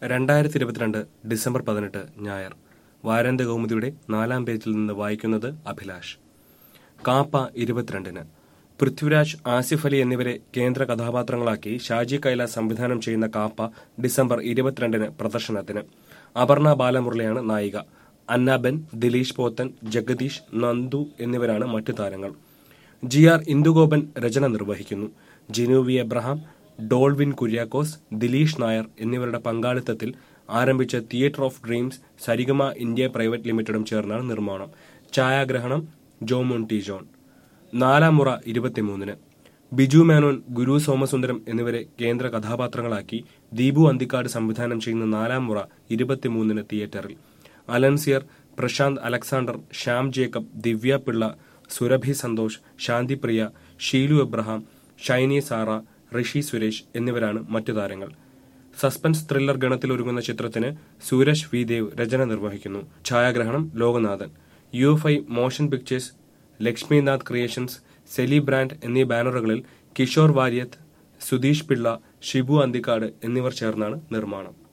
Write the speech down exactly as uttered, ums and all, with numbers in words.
രണ്ടായിരത്തി ഇരുപത്തിരണ്ട് ഡിസംബർ പതിനെട്ട് ഞായർ. വാരാന്ത്യ കൗമുദിയുടെ നാലാം പേജിൽ നിന്ന് വായിക്കുന്നത് അഭിലാഷ്. കാപ്പ ഇരുപത്തിരണ്ടിന്. പൃഥ്വിരാജ്, ആസിഫ് അലി എന്നിവരെ കേന്ദ്ര കഥാപാത്രങ്ങളാക്കി ഷാജി കൈലാസ് സംവിധാനം ചെയ്യുന്ന കാപ്പ ഡിസംബർ ഇരുപത്തിരണ്ടിന് പ്രദർശനത്തിന്. അപർണ ബാലമുരളിയാണ് നായിക. അന്നാബെൻ, ദിലീഷ് പോത്തൻ, ജഗദീഷ്, നന്ദു എന്നിവരാണ് മറ്റു താരങ്ങൾ. ജി ആർ ഇന്ദുഗോപൻ രചന നിർവഹിക്കുന്നു. ജിനു വി എബ്രഹാം, ഡോൾവിൻ കുര്യാക്കോസ്, ദിലീഷ് നായർ എന്നിവരുടെ പങ്കാളിത്തത്തിൽ ആരംഭിച്ച theatre of dreams Saregama India private ലിമിറ്റഡും ചേർന്നാണ് നിർമ്മാണം. ഛായാഗ്രഹണം ജോമോൻ ടി ജോൺ. നാലാം മുറ ഇരുപത്തിമൂന്നിന്. ബിജു മേനോൻ, ഗുരു സോമസുന്ദരം എന്നിവരെ കേന്ദ്ര കഥാപാത്രങ്ങളാക്കി ദീപു അന്തിക്കാട് സംവിധാനം ചെയ്യുന്ന നാലാം മുറ ഇരുപത്തിമൂന്നിന് തിയേറ്ററിൽ. അലൻസിയർ, പ്രശാന്ത് അലക്സാണ്ടർ, ശ്യാം ജേക്കബ്, ദിവ്യ പിള്ള, സുരഭി സന്തോഷ്, ശാന്തിപ്രിയ, ഷീലു എബ്രഹാം, ഷൈനി സാറ, ഋഷി സുരേഷ് എന്നിവരാണ് മറ്റു താരങ്ങൾ. സസ്പെൻസ് ത്രില്ലർ ഗണത്തിലൊരുങ്ങുന്ന ചിത്രത്തിന് സൂരജ് വി ദേവ് രചന നിർവഹിക്കുന്നു. ഛായാഗ്രഹണം Loganathan. U F I motion pictures, Lakshminath creations, celebrand എന്നീ ബാനറുകളിൽ കിഷോർ വാര്യത്ത്, സുധീഷ് പിള്ള, ഷിബു അന്തിക്കാട് എന്നിവർ ചേർന്നാണ് നിർമ്മാണം.